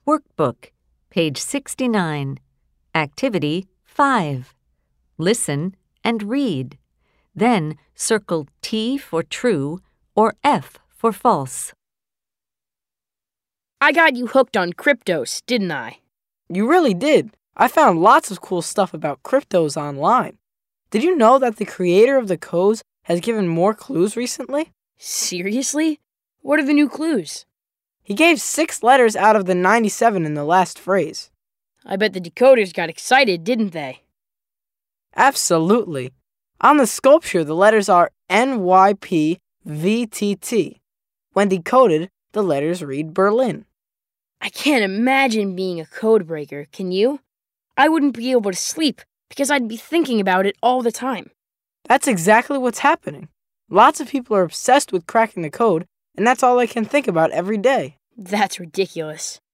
Workbook, page 69. Activity 5. Listen and read. Then circle T for true or F for false. I got you hooked on cryptos, didn't I? You really did. I found lots of cool stuff about cryptos online. Did you know that the creator of the codes has given more clues recently? Seriously? What are the new clues? He gave 6 letters out of the 97 in the last phrase. I bet the decoders got excited, didn't they? Absolutely. On the sculpture, the letters are NYPVTT. When decoded, the letters read Berlin. I can't imagine being a code breaker, can you? I wouldn't be able to sleep because I'd be thinking about it all the time. That's exactly what's happening. Lots of people are obsessed with cracking the code, and that's all they can think about every day. That's ridiculous.